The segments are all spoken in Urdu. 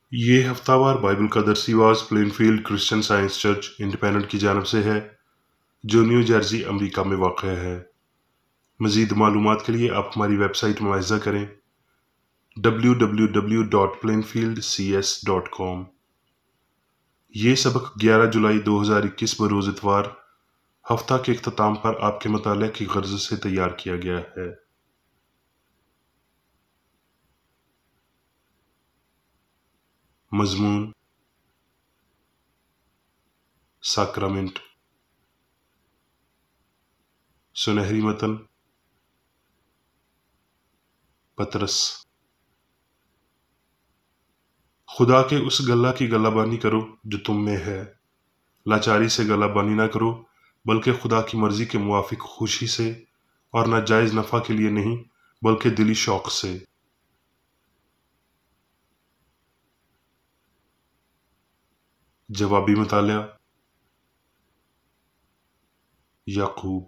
یہ ہفتہ وار بائبل کا درسی واز Plainfield Christian Science Church Independent کی جانب سے ہے جو نیو جرسی امریکہ میں واقع ہے۔ مزید معلومات کے لیے آپ ہماری ویب سائٹ ملاحظہ کریں www.plainfieldcs.com۔ یہ سبق 11 جولائی 2021 بروز اتوار ہفتہ کے اختتام پر آپ کے مطالعہ کی غرض سے تیار کیا گیا ہے۔ مضمون ساکرامنٹ، سنہری متن پطرس۔ خدا کے اس گلہ کی گلہ بانی کرو جو تم میں ہے، لاچاری سے گلہ بانی نہ کرو بلکہ خدا کی مرضی کے موافق خوشی سے، اور نہ جائز نفع کے لیے نہیں بلکہ دلی شوق سے۔ جوابی مطالعہ یعقوب۔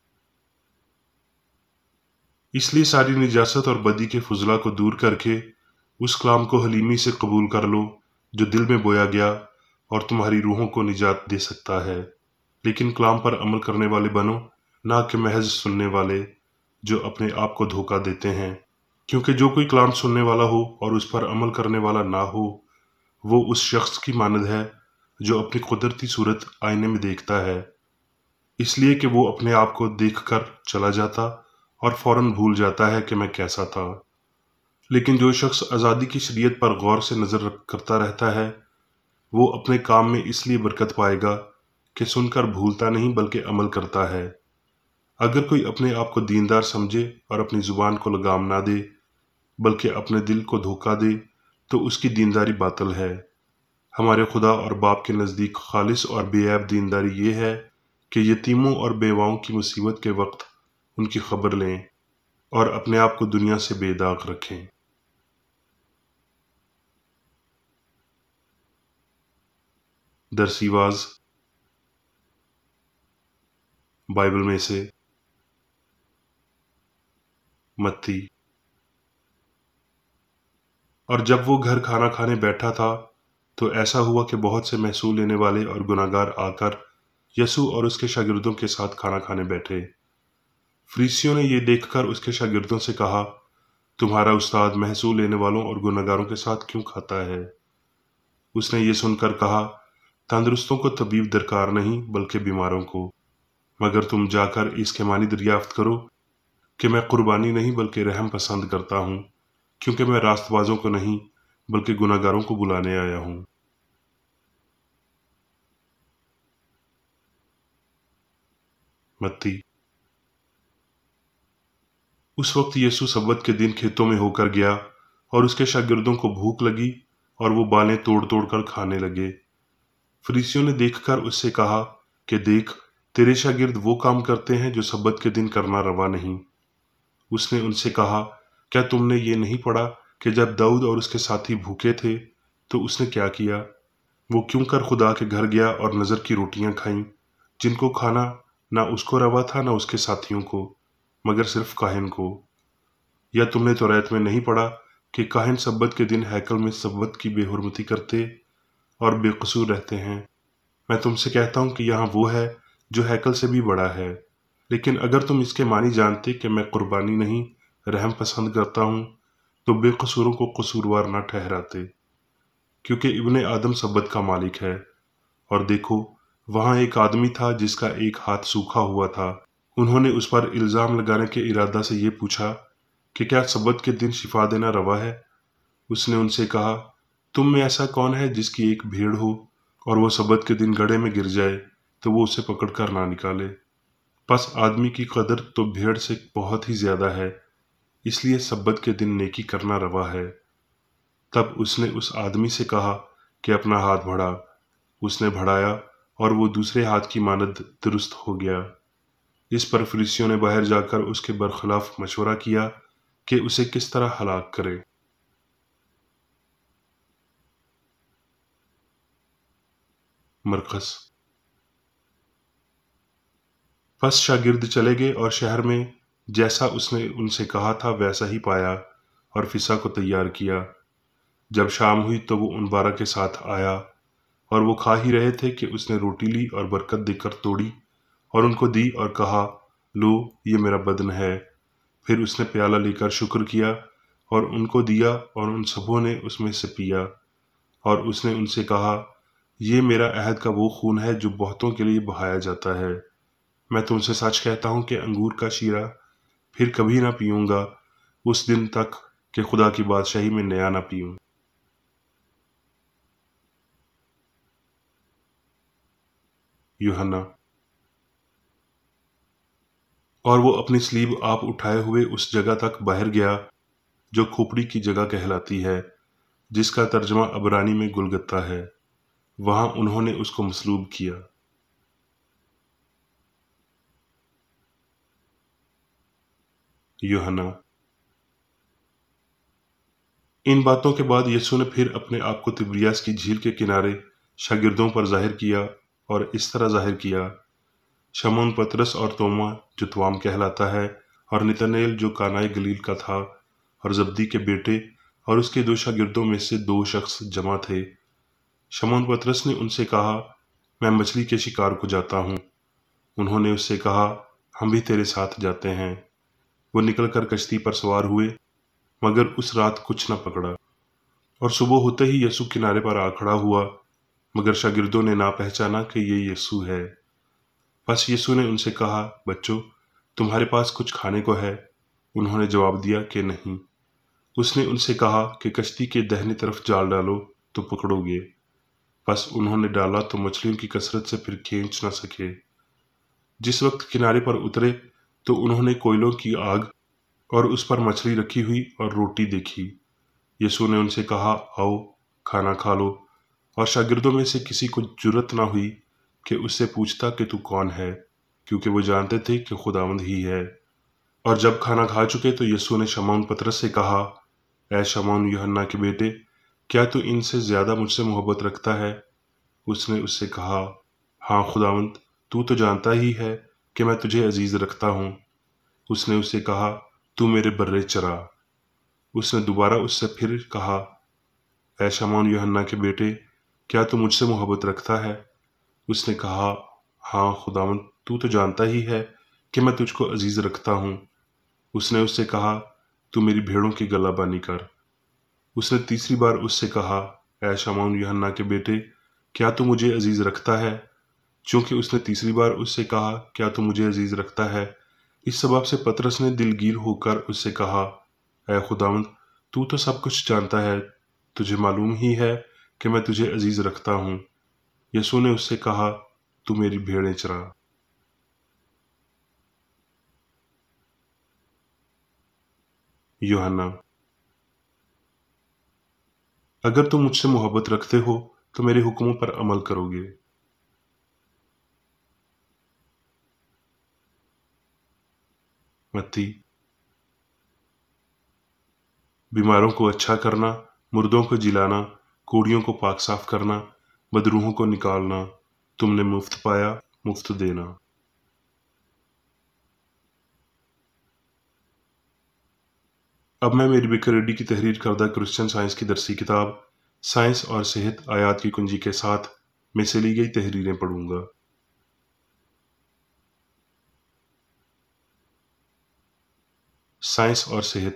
اس لیے ساری نجاست اور بدی کے فضلہ کو دور کر کے اس کلام کو حلیمی سے قبول کر لو جو دل میں بویا گیا اور تمہاری روحوں کو نجات دے سکتا ہے، لیکن کلام پر عمل کرنے والے بنو، نہ کہ محض سننے والے جو اپنے آپ کو دھوکہ دیتے ہیں، کیونکہ جو کوئی کلام سننے والا ہو اور اس پر عمل کرنے والا نہ ہو وہ اس شخص کی مانند ہے جو اپنی قدرتی صورت آئینے میں دیکھتا ہے، اس لیے کہ وہ اپنے آپ کو دیکھ کر چلا جاتا اور فوراً بھول جاتا ہے کہ میں کیسا تھا۔ لیکن جو شخص آزادی کی شریعت پر غور سے نظر کرتا رہتا ہے وہ اپنے کام میں اس لیے برکت پائے گا کہ سن کر بھولتا نہیں بلکہ عمل کرتا ہے۔ اگر کوئی اپنے آپ کو دیندار سمجھے اور اپنی زبان کو لگام نہ دے بلکہ اپنے دل کو دھوکہ دے تو اس کی دینداری باطل ہے۔ ہمارے خدا اور باپ کے نزدیک خالص اور بے عیب دینداری یہ ہے کہ یتیموں اور بیواؤں کی مصیبت کے وقت ان کی خبر لیں اور اپنے آپ کو دنیا سے بے داغ رکھیں۔ درسی واز بائبل میں سے متی۔ اور جب وہ گھر کھانا کھانے بیٹھا تھا تو ایسا ہوا کہ بہت سے محصول لینے والے اور گناہگار آ کر یسوع اور اس کے شاگردوں کے ساتھ کھانا کھانے بیٹھے۔ فریسیوں نے یہ دیکھ کر اس کے شاگردوں سے کہا، تمہارا استاد محصول لینے والوں اور گناہگاروں کے ساتھ کیوں کھاتا ہے؟ اس نے یہ سن کر کہا، تندرستوں کو طبیب درکار نہیں بلکہ بیماروں کو، مگر تم جا کر اس کے معنی دریافت کرو کہ میں قربانی نہیں بلکہ رحم پسند کرتا ہوں، کیونکہ میں راست بازوں کو نہیں بلکہ گناہگاروں کو بلانے آیا ہوں۔ متی۔ اس وقت یسوع سبت کے دن کھیتوں میں ہو کر گیا اور اس کے شاگردوں کو بھوک لگی اور وہ بالیں توڑ توڑ کر کھانے لگے۔ فریسیوں نے دیکھ کر اس سے کہا کہ دیکھ، تیرے شاگرد وہ کام کرتے ہیں جو سبت کے دن کرنا روا نہیں۔ اس نے ان سے کہا، کیا تم نے یہ نہیں پڑھا کہ جب داؤد اور اس کے ساتھی بھوکے تھے تو اس نے کیا کیا؟ وہ کیوں کر خدا کے گھر گیا اور نظر کی روٹیاں کھائیں، جن کو کھانا نہ اس کو روا تھا نہ اس کے ساتھیوں کو، مگر صرف کاہن کو۔ یا تم نے توریت میں نہیں پڑھا کہ کاہن سبت کے دن ہیکل میں سبت کی بے حرمتی کرتے اور بے قصور رہتے ہیں؟ میں تم سے کہتا ہوں کہ یہاں وہ ہے جو ہیکل سے بھی بڑا ہے۔ لیکن اگر تم اس کے معنی جانتے کہ میں قربانی نہیں رحم پسند کرتا ہوں تو بے قصوروں کو قصوروار نہ ٹھہراتے، کیونکہ ابن آدم سبت کا مالک ہے۔ اور دیکھو، وہاں ایک آدمی تھا جس کا ایک ہاتھ سوکھا ہوا تھا۔ انہوں نے اس پر الزام لگانے کے ارادہ سے یہ پوچھا کہ کیا سبت کے دن شفا دینا روا ہے؟ اس نے ان سے کہا، تم میں ایسا کون ہے جس کی ایک بھیڑ ہو اور وہ سبت کے دن گڑھے میں گر جائے تو وہ اسے پکڑ کر نہ نکالے؟ پس آدمی کی قدر تو بھیڑ سے بہت ہی زیادہ ہے، اس لیے سبت کے دن نیکی کرنا روا ہے۔ تب اس نے اس آدمی سے کہا کہ اپنا ہاتھ بڑھا۔ اس نے بڑھایا اور وہ دوسرے ہاتھ کی مانند درست ہو گیا۔ اس پر فریسیوں نے باہر جا کر اس کے برخلاف مشورہ کیا کہ اسے کس طرح ہلاک کرے۔ مرقس۔ پس شاگرد چلے گئے اور شہر میں جیسا اس نے ان سے کہا تھا ویسا ہی پایا اور فسح کو تیار کیا۔ جب شام ہوئی تو وہ ان 12 کے ساتھ آیا، اور وہ کھا ہی رہے تھے کہ اس نے روٹی لی اور برکت دے کر توڑی اور ان کو دی اور کہا، لو، یہ میرا بدن ہے۔ پھر اس نے پیالہ لے کر شکر کیا اور ان کو دیا، اور ان سبوں نے اس میں سے پیا۔ اور اس نے ان سے کہا، یہ میرا عہد کا وہ خون ہے جو بہتوں کے لیے بہایا جاتا ہے۔ میں تم سے سچ کہتا ہوں کہ انگور کا شیرہ پھر کبھی نہ پیوں گا اس دن تک کہ خدا کی بادشاہی میں نیا نہ پیوں۔ یوحنا۔ اور وہ اپنی سلیب آپ اٹھائے ہوئے اس جگہ تک باہر گیا جو کھوپڑی کی جگہ کہلاتی ہے، جس کا ترجمہ عبرانی میں گلگتہ ہے۔ وہاں انہوں نے اس کو مصلوب کیا۔ یوحنا۔ ان باتوں کے بعد یسوع نے پھر اپنے آپ کو تبریاس کی جھیل کے کنارے شاگردوں پر ظاہر کیا، اور اس طرح ظاہر کیا: شمعون پطرس اور توما جو توام کہلاتا ہے، اور نتنیل جو کانائے گلیل کا تھا، اور زبدی کے بیٹے اور اس کے 2 شاگردوں میں سے 2 شخص جمع تھے۔ شمعون پطرس نے ان سے کہا، میں مچھلی کے شکار کو جاتا ہوں۔ انہوں نے اس سے کہا، ہم بھی تیرے ساتھ جاتے ہیں۔ وہ نکل کر کشتی پر سوار ہوئے، مگر اس رات کچھ نہ پکڑا۔ اور صبح ہوتے ہی یسوع کنارے پر آ کھڑا ہوا، مگر شاگردوں نے نہ پہچانا کہ یہ یسوع ہے۔ بس یسوع نے ان سے کہا، بچوں، تمہارے پاس کچھ کھانے کو ہے؟ انہوں نے جواب دیا کہ نہیں۔ اس نے ان سے کہا کہ کشتی کے دہنی طرف جال ڈالو تو پکڑو گے۔ بس انہوں نے ڈالا تو مچھلیوں کی کثرت سے پھر کھینچ نہ سکے۔ جس وقت کنارے پر اترے تو انہوں نے کوئلوں کی آگ اور اس پر مچھلی رکھی ہوئی اور روٹی دیکھی۔ یسوع نے ان سے کہا، آؤ، کھانا کھا لو۔ اور شاگردوں میں سے کسی کو جرأت نہ ہوئی کہ اس سے پوچھتا کہ تو کون ہے، کیونکہ وہ جانتے تھے کہ خداوند ہی ہے۔ اور جب کھانا کھا چکے تو یسوع نے شمعون پطرس سے کہا، اے شمعون یوحنا کے بیٹے، کیا تو ان سے زیادہ مجھ سے محبت رکھتا ہے؟ اس نے اس سے کہا، ہاں خداوند، تو جانتا ہی ہے کہ میں تجھے عزیز رکھتا ہوں۔ اس نے اس سے کہا، تو میرے برے چرا۔ اس نے دوبارہ اس سے پھر کہا، اے شمعون یوحنا کے بیٹے، کیا تو مجھ سے محبت رکھتا ہے؟ اس نے کہا، ہاں خداوند، تو جانتا ہی ہے کہ میں تجھ کو عزیز رکھتا ہوں۔ اس نے اس سے کہا، تو میری بھیڑوں کی گلہ بانی کر۔ اس نے تیسری بار اس سے کہا، اے شمعون یوحنا کے بیٹے، کیا تو مجھے عزیز رکھتا ہے؟ چونکہ اس نے تیسری بار اس سے کہا، کیا تو مجھے عزیز رکھتا ہے، اس سبب سے پطرس نے دلگیر ہو کر اس سے کہا، اے خداوند، تو سب کچھ جانتا ہے، تجھے معلوم ہی ہے کہ میں تجھے عزیز رکھتا ہوں۔ یسوع نے اس سے کہا، تو میری بھیڑیں چرا۔ یوحنا۔ اگر تم مجھ سے محبت رکھتے ہو تو میرے حکموں پر عمل کرو گے۔ متی۔ بیماروں کو اچھا کرنا، مردوں کو جلانا، کوڑیوں کو پاک صاف کرنا، بدروحوں کو نکالنا۔ تم نے مفت پایا، مفت دینا۔ اب میں میری بیکر ریڈی کی تحریر کردہ کرسچن سائنس کی درسی کتاب سائنس اور صحت آیات کی کنجی کے ساتھ میں سے لی گئی تحریریں پڑھوں گا۔ سائنس اور صحت۔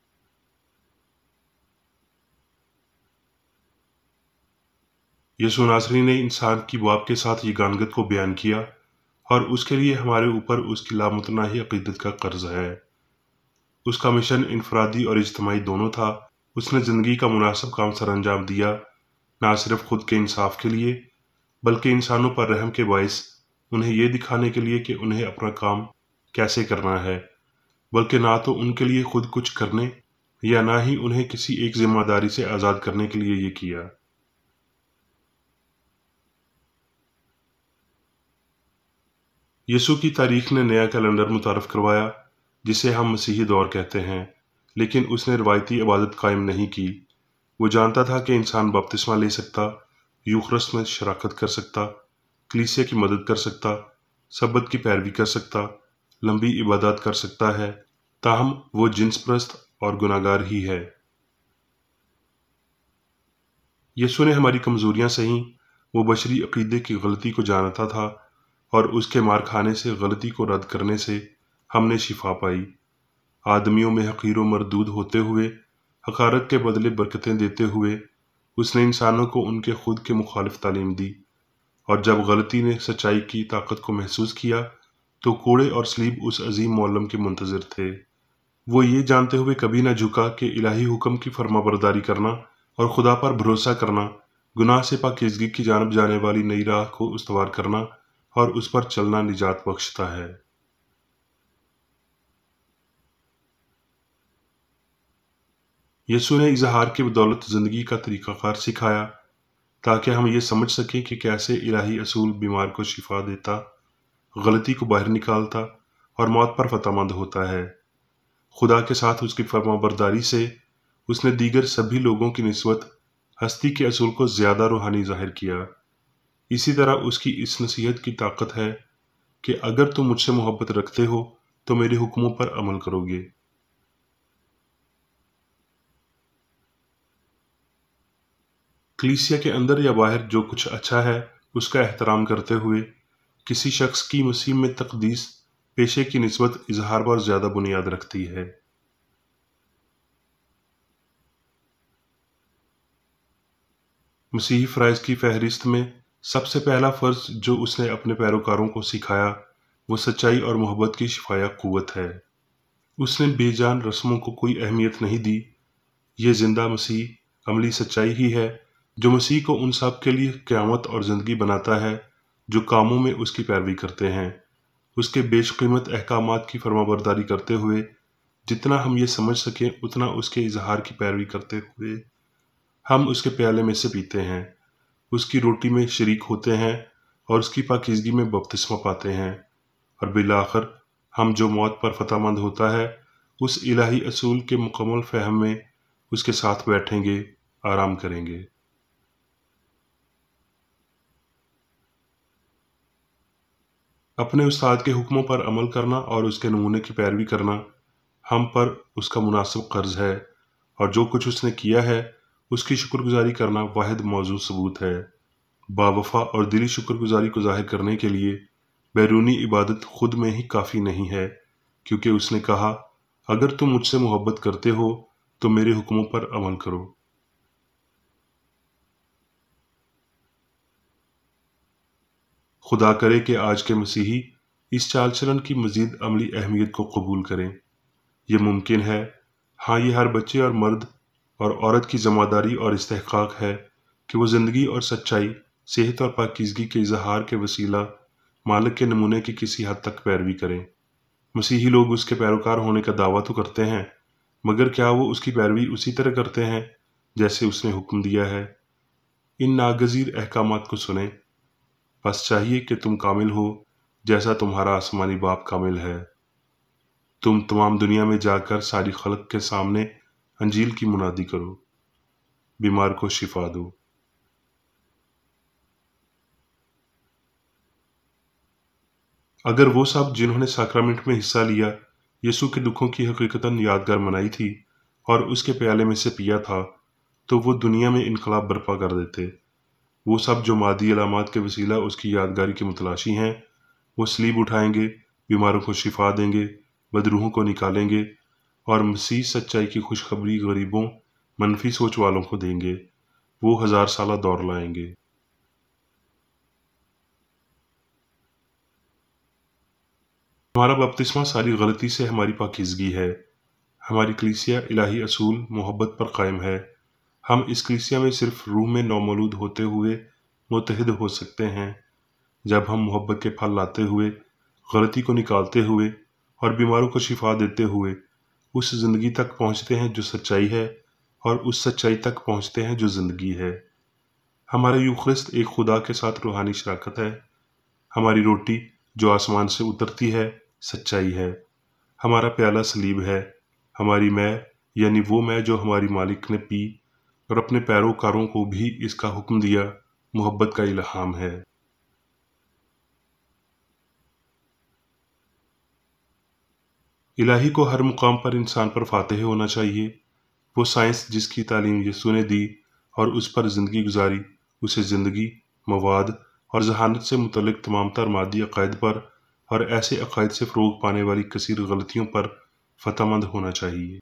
یسوع ناصری نے انسان کی باپ کے ساتھ یگانگت کو بیان کیا، اور اس کے لیے ہمارے اوپر اس کی لامتناہی عقیدت کا قرض ہے۔ اس کا مشن انفرادی اور اجتماعی دونوں تھا۔ اس نے زندگی کا مناسب کام سر انجام دیا، نہ صرف خود کے انصاف کے لیے، بلکہ انسانوں پر رحم کے باعث انہیں یہ دکھانے کے لیے کہ انہیں اپنا کام کیسے کرنا ہے، بلکہ نہ تو ان کے لیے خود کچھ کرنے یا نہ ہی انہیں کسی ایک ذمہ داری سے آزاد کرنے کے لیے یہ کیا۔ یسوع کی تاریخ نے نیا کیلنڈر متعارف کروایا جسے ہم مسیحی دور کہتے ہیں، لیکن اس نے روایتی عبادت قائم نہیں کی۔ وہ جانتا تھا کہ انسان بپتسمہ لے سکتا، یوخرست میں شراکت کر سکتا، کلیسیا کی مدد کر سکتا، سبت کی پیروی کر سکتا، لمبی عبادات کر سکتا ہے، تاہم وہ جنس پرست اور گناہگار ہی ہے۔ یسوع نے ہماری کمزوریاں سہیں، وہ بشری عقیدے کی غلطی کو جانتا تھا، اور اس کے مار کھانے سے، غلطی کو رد کرنے سے ہم نے شفا پائی۔ آدمیوں میں حقیر و مردود ہوتے ہوئے، حقارت کے بدلے برکتیں دیتے ہوئے، اس نے انسانوں کو ان کے خود کے مخالف تعلیم دی، اور جب غلطی نے سچائی کی طاقت کو محسوس کیا تو کوڑے اور صلیب اس عظیم معلم کے منتظر تھے۔ وہ یہ جانتے ہوئے کبھی نہ جھکا کہ الہی حکم کی فرما برداری کرنا اور خدا پر بھروسہ کرنا، گناہ سے پاکیزگی کی جانب جانے والی نئی راہ کو استوار کرنا اور اس پر چلنا نجات بخشتا ہے۔ یسوع نے اظہار کی بدولت زندگی کا طریقہ کار سکھایا تاکہ ہم یہ سمجھ سکیں کہ کیسے الہی اصول بیمار کو شفا دیتا، غلطی کو باہر نکالتا اور موت پر فتح مند ہوتا ہے۔ خدا کے ساتھ اس کی فرما برداری سے اس نے دیگر سبھی لوگوں کی نسبت ہستی کے اصول کو زیادہ روحانی ظاہر کیا۔ اسی طرح اس کی اس نصیحت کی طاقت ہے کہ اگر تم مجھ سے محبت رکھتے ہو تو میرے حکموں پر عمل کرو گے۔ کلیسیا کے اندر یا باہر جو کچھ اچھا ہے اس کا احترام کرتے ہوئے کسی شخص کی مسیح میں تقدیس پیشے کی نسبت اظہار پر زیادہ بنیاد رکھتی ہے۔ مسیحی فرائض کی فہرست میں سب سے پہلا فرض جو اس نے اپنے پیروکاروں کو سکھایا وہ سچائی اور محبت کی شفایہ قوت ہے۔ اس نے بے جان رسموں کو کوئی اہمیت نہیں دی۔ یہ زندہ مسیح عملی سچائی ہی ہے جو مسیح کو ان سب کے لیے قیامت اور زندگی بناتا ہے جو کاموں میں اس کی پیروی کرتے ہیں۔ اس کے بیش قیمت احکامات کی فرما برداری کرتے ہوئے جتنا ہم یہ سمجھ سکیں اتنا اس کے اظہار کی پیروی کرتے ہوئے ہم اس کے پیالے میں سے پیتے ہیں، اس کی روٹی میں شریک ہوتے ہیں اور اس کی پاکیزگی میں بپتسمہ پاتے ہیں، اور بالآخر ہم جو موت پر فتح مند ہوتا ہے اس الہی اصول کے مکمل فہم میں اس کے ساتھ بیٹھیں گے، آرام کریں گے۔ اپنے استاد کے حکموں پر عمل کرنا اور اس کے نمونے کی پیروی کرنا ہم پر اس کا مناسب قرض ہے، اور جو کچھ اس نے کیا ہے اس کی شکر گزاری کرنا واحد موضوع ثبوت ہے۔ باوفا اور دلی شکر گزاری کو ظاہر کرنے کے لیے بیرونی عبادت خود میں ہی کافی نہیں ہے، کیونکہ اس نے کہا اگر تم مجھ سے محبت کرتے ہو تو میرے حکموں پر عمل کرو۔ خدا کرے کہ آج کے مسیحی اس چال چلن کی مزید عملی اہمیت کو قبول کریں۔ یہ ممکن ہے، ہاں یہ ہر بچے اور مرد اور عورت کی ذمہ داری اور استحقاق ہے کہ وہ زندگی اور سچائی، صحت اور پاکیزگی کے اظہار کے وسیلہ مالک کے نمونے کی کسی حد تک پیروی کریں۔ مسیحی لوگ اس کے پیروکار ہونے کا دعویٰ تو کرتے ہیں، مگر کیا وہ اس کی پیروی اسی طرح کرتے ہیں جیسے اس نے حکم دیا ہے؟ ان ناگزیر احکامات کو سنیں، بس چاہیے کہ تم کامل ہو جیسا تمہارا آسمانی باپ کامل ہے۔ تم تمام دنیا میں جا کر ساری خلق کے سامنے انجیل کی منادی کرو، بیمار کو شفا دو۔ اگر وہ سب جنہوں نے ساکرامنٹ میں حصہ لیا یسوع کے دکھوں کی حقیقتاً یادگار منائی تھی اور اس کے پیالے میں سے پیا تھا تو وہ دنیا میں انقلاب برپا کر دیتے۔ وہ سب جو مادی علامات کے وسیلہ اس کی یادگاری کے متلاشی ہیں، وہ صلیب اٹھائیں گے، بیماروں کو شفا دیں گے، بدروحوں کو نکالیں گے، اور مسیح سچائی کی خوشخبری غریبوں، منفی سوچ والوں کو دیں گے۔ وہ 1000 سالہ دور لائیں گے۔ ہمارا بپتسمہ ساری غلطی سے ہماری پاکیزگی ہے۔ ہماری کلیسیا الہی اصول محبت پر قائم ہے۔ ہم اس کلیسیا میں صرف روح میں نومولود ہوتے ہوئے متحد ہو سکتے ہیں جب ہم محبت کے پھل لاتے ہوئے، غلطی کو نکالتے ہوئے اور بیماروں کو شفا دیتے ہوئے اس زندگی تک پہنچتے ہیں جو سچائی ہے، اور اس سچائی تک پہنچتے ہیں جو زندگی ہے۔ ہمارا یوخرست ایک خدا کے ساتھ روحانی شراکت ہے۔ ہماری روٹی جو آسمان سے اترتی ہے سچائی ہے۔ ہمارا پیالہ صلیب ہے۔ ہماری میں یعنی وہ میں جو ہماری مالک نے پی اور اپنے پیروکاروں کو بھی اس کا حکم دیا، محبت کا الہام ہے۔ الہی کو ہر مقام پر انسان پر فاتح ہونا چاہیے۔ وہ سائنس جس کی تعلیم یسوع نے دی اور اس پر زندگی گزاری اسے زندگی، مواد اور ذہانت سے متعلق تمام تر مادی عقائد پر اور ایسے عقائد سے فروغ پانے والی کثیر غلطیوں پر فتح مند ہونا چاہیے۔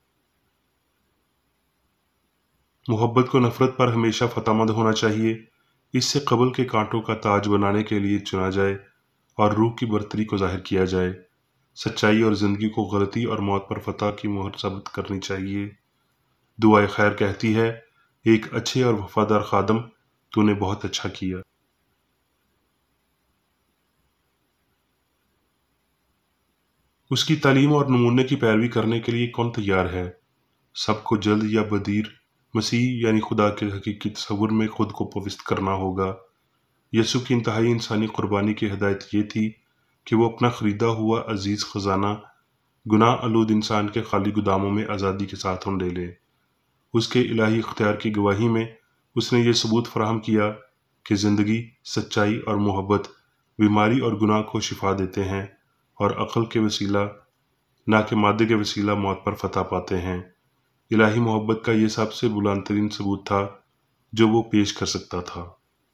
محبت کو نفرت پر ہمیشہ فتح مند ہونا چاہیے، اس سے قبل کے کانٹوں کا تاج بنانے کے لیے چنا جائے اور روح کی برتری کو ظاہر کیا جائے۔ سچائی اور زندگی کو غلطی اور موت پر فتح کی مہر ثابت کرنی چاہیے۔ دعائے خیر کہتی ہے، ایک اچھے اور وفادار خادم، تو نے بہت اچھا کیا۔ اس کی تعلیم اور نمونے کی پیروی کرنے کے لیے کون تیار ہے؟ سب کو جلد یا بدیر مسیح یعنی خدا کے حقیقی تصور میں خود کو پوست کرنا ہوگا۔ یسوع کی انتہائی انسانی قربانی کی ہدایت یہ تھی کہ وہ اپنا خریدا ہوا عزیز خزانہ گناہ آلود انسان کے خالی گوداموں میں آزادی کے ساتھ لے لے۔ اس کے الہی اختیار کی گواہی میں اس نے یہ ثبوت فراہم کیا کہ زندگی، سچائی اور محبت بیماری اور گناہ کو شفا دیتے ہیں اور عقل کے وسیلہ نہ کہ مادے کے وسیلہ موت پر فتح پاتے ہیں۔ الہی محبت کا یہ سب سے بلند ترین ثبوت تھا جو وہ پیش کر سکتا تھا۔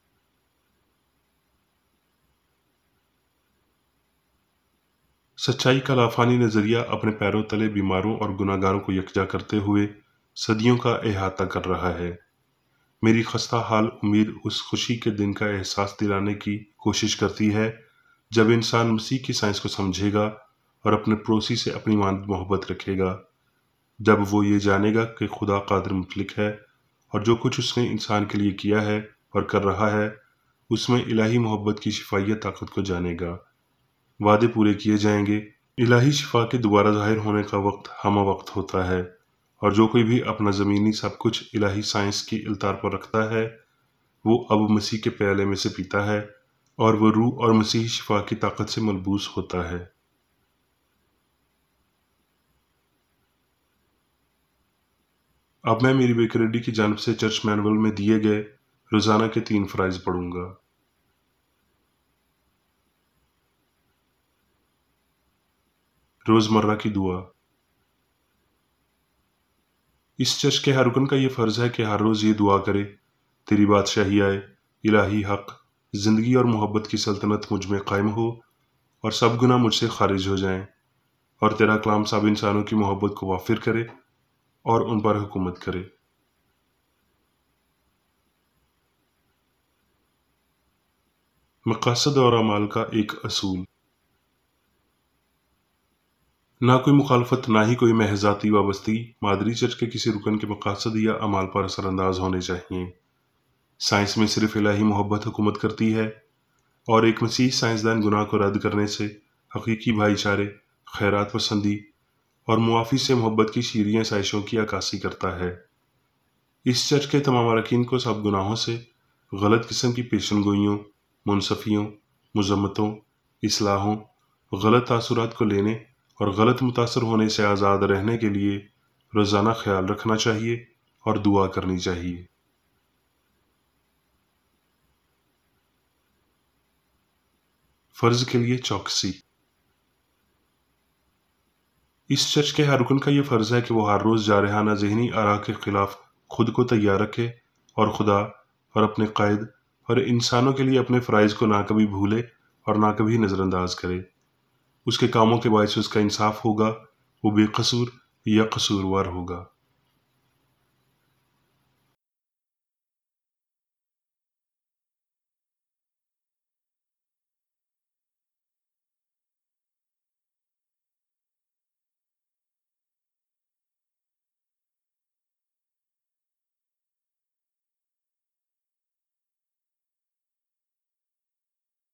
سچائی کا لافانی نظریہ اپنے پیروں تلے بیماروں اور گناہ گاروں کو یکجا کرتے ہوئے صدیوں کا احاطہ کر رہا ہے۔ میری خستہ حال امید اس خوشی کے دن کا احساس دلانے کی کوشش کرتی ہے جب انسان مسیح کی سائنس کو سمجھے گا اور اپنے پڑوسی سے اپنی مانند محبت رکھے گا، جب وہ یہ جانے گا کہ خدا قادر مطلق ہے اور جو کچھ اس نے انسان کے لیے کیا ہے اور کر رہا ہے اس میں الہی محبت کی شفائیہ طاقت کو جانے گا۔ وعدے پورے کیے جائیں گے۔ الہی شفا کے دوبارہ ظاہر ہونے کا وقت ہمہ وقت ہوتا ہے، اور جو کوئی بھی اپنا زمینی سب کچھ الہی سائنس کی التار پر رکھتا ہے وہ اب مسیح کے پیالے میں سے پیتا ہے اور وہ روح اور مسیحی شفا کی طاقت سے ملبوس ہوتا ہے۔ اب میں میری بیکریڈی کی جانب سے چرچ مینول میں دیے گئے روزانہ کے 3 فرائض پڑھوں گا۔ روزمرہ کی دعا۔ اس چرچ کے ہر رکن کا یہ فرض ہے کہ ہر روز یہ دعا کرے، تیری بادشاہی آئے، الہی حق، زندگی اور محبت کی سلطنت مجھ میں قائم ہو اور سب گناہ مجھ سے خارج ہو جائیں، اور تیرا کلام سب انسانوں کی محبت کو وافر کرے اور ان پر حکومت کرے۔ مقاصد اور اعمال کا ایک اصول۔ نہ کوئی مخالفت نہ ہی کوئی محض ذاتی وابستگی مادری چرچ کے کسی رکن کے مقاصد یا اعمال پر اثر انداز ہونے چاہیے۔ سائنس میں صرف الہی محبت حکومت کرتی ہے، اور ایک مسیحی سائنسدان گناہ کو رد کرنے سے حقیقی بھائی چارے، خیرات پسندی اور معافی سے محبت کی شیریں سائشوں کی عکاسی کرتا ہے۔ اس چرچ کے تمام اراکین کو سب گناہوں سے، غلط قسم کی پیشن گوئیوں، منصفیوں، مذمتوں، اصلاحوں، غلط تاثرات کو لینے اور غلط متاثر ہونے سے آزاد رہنے کے لیے روزانہ خیال رکھنا چاہیے اور دعا کرنی چاہیے۔ فرض کے لیے چوکسی۔ اس چرچ کے ہر رکن کا یہ فرض ہے کہ وہ ہر روز جارحانہ ذہنی آراء کے خلاف خود کو تیار رکھے اور خدا اور اپنے قائد اور انسانوں کے لیے اپنے فرائض کو نہ کبھی بھولے اور نہ کبھی نظر انداز کرے۔ اس کے کاموں کے باعث اس کا انصاف ہوگا، وہ بے قصور یا قصوروار ہوگا۔